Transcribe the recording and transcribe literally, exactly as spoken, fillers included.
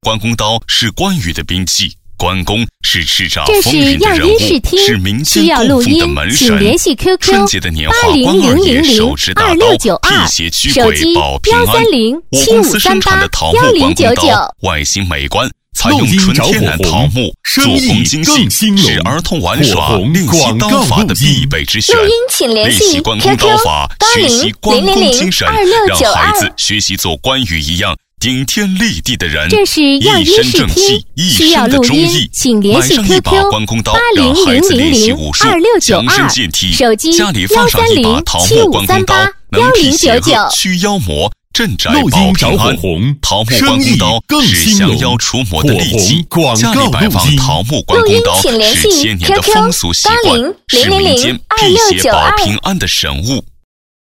关公刀是关羽的兵器，关公是叱咤这是风云的人要音视物， 听， 是民间需要录供奉的音， 门神。 请联系 Q Q 春节的年八画， 零零关二爷零零手持大二刀， 六九二， 辟邪驱鬼， 手机保平安。 幺三零我七五公司生三八产的桃木幺零关九九。 公刀，外形美观，采用纯天然桃木，做工精细，是儿童玩耍、练习刀法的必备之选。 录音请联练系习关公 Q Q 刀法， 八学习零关公零零零精神， 二六让九二。 孩子学习做关羽一样顶天立地的人。 这是要一音视身正气听，， 一需要身的录音忠义。 请联系买上一 Q 把 Q 关公刀， 八让零零孩子练习零零武术， 二六九强身二， 健体。 手机家里幺放上三零一把桃七五木关公刀三八， 能幺零辟邪九九。 恶、驱妖魔。镇宅录保平音找火安， 红， 桃木关公刀是降妖除魔的利器。家里摆放桃木关公刀是千年的风俗习惯，是民间辟邪保平安的神物。